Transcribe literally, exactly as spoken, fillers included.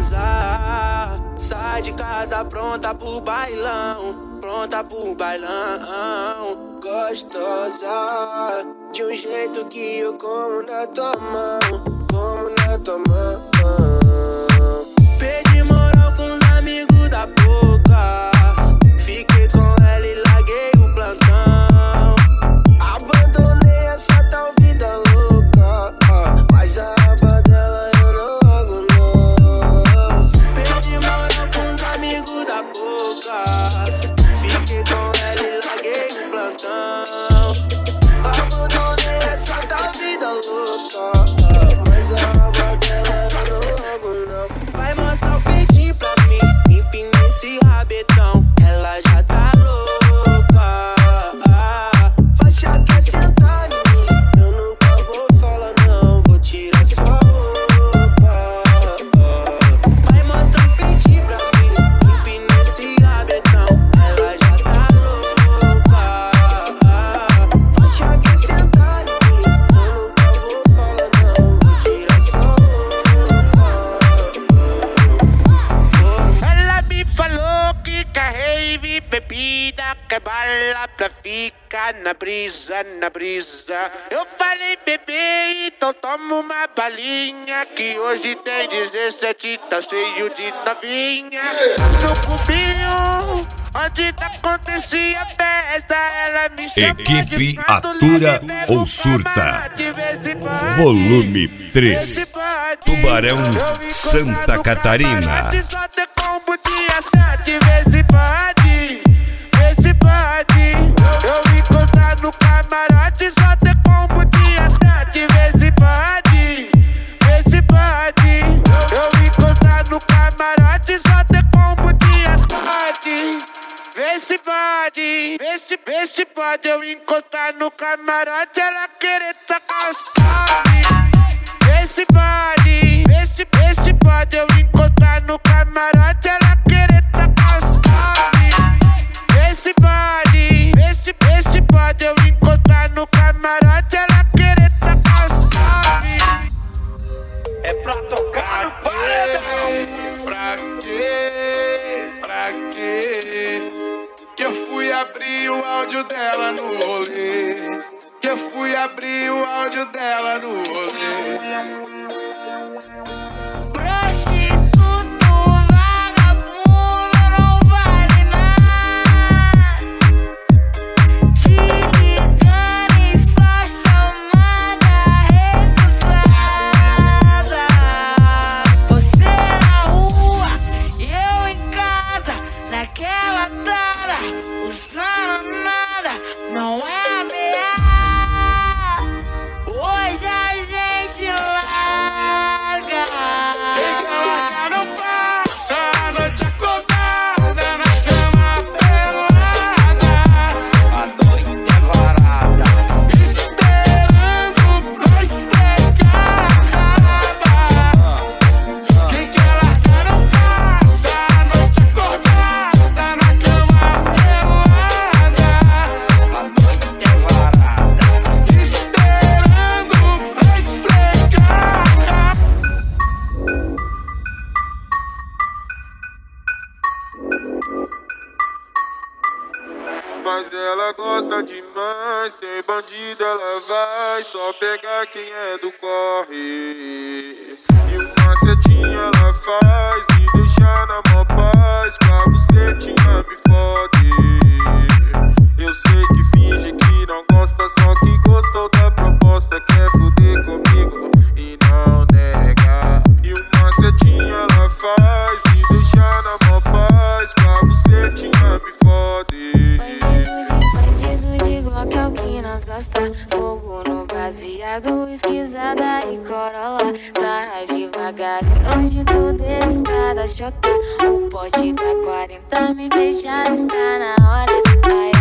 gostosa. Sai de casa pronta pro bailão, pronta pro bailão. Gostosa, de um jeito que eu como na tua mão, como na tua mão. Perdi moral com os amigos da boca, fiquei com ela e larguei o plantão. Abandonei essa tal vida louca, mas a aba dela eu não largo não. Perdi moral com os amigos da boca, fiquei com ela e larguei o plantão. Abandonei essa tal vida louca, mas a aba dela eu não largo não. Vai mostrar o peitinho pra mim, empina esse rabetão, ela já tá louca. Faixa quer sentar em mim, eu nunca vou falar não, vou tirar sua roupa. Vai mostrar o peitinho pra mim, empina esse rabetão, ela já tá louca. Faixa quer sentar em mim, eu nunca vou falar não, vou tirar sua roupa. Ela me falou que quer rave, bebida, quer bala pra ficar na brisa, na brisa. Eu falei, bebê, então toma uma balinha, que hoje tem dezessete, tá cheio de novinha. No cubinho, onde acontecia a festa, ela me chamou Equipe de canto, Atura leve, pega ou o Surta. camarote, vê se pode. Volume Vê três. se pode. Tubarão, Eu vi Santa encostar no Catarina. camarote, só ter combo de assete, vê se pode, vê se pode. Eu vi encostar no camarote, só ter combo de assete, vê se pode, vê se pode. Eu vi encostar no camarote, só ter combo de assete, vê se pode, vê se, vê se pode. Eu encostar no camarote, ela querer tacar os cabos. Vê se pode, vê se, vê se pode. Eu encostar no camarote, ela querer tacar os cabos. Vê se pode, vê se, vê se pode. Eu encostar no camarote, ela querer tacar os cabos. É pra tocar no paredão. Pra quê? Pra quê? Que eu fui abrir o áudio dela no rolê. Que eu fui abrir o áudio dela no rolê. Prostituto, vagabundo, não vale nada. Te ligando em só chamada recusada. Você na rua e eu em casa, naquela tara, usando nada, não é ameaça. Hoje a gente larga. Quem quer largar não passa a noite acordada na cama pelada. A noite é varada, esperando pra estregar a raba. Quem quer largar não passa a noite acordada na cama pelada. A noite é varada, esperando pra estregar a raba. Mas ela gosta demais, sem bandido ela vai só pegar quem é do corre. E uma setinha ela faz, me deixar na mó paz, pra bucetinha me fode. Eu sei que finge que não gosta, só que gostou da proposta, quer foder comigo e não nega. E uma setinha ela faz, me deixar na mó paz, pra bucetinha me fode. Bandido de Glock é o que nós gosta. Fogo no baseado, esquisada e corolla. Sarra devagar, hoje tudo está da chota. O poste tá quarenta, me beijar está na hora. Ai,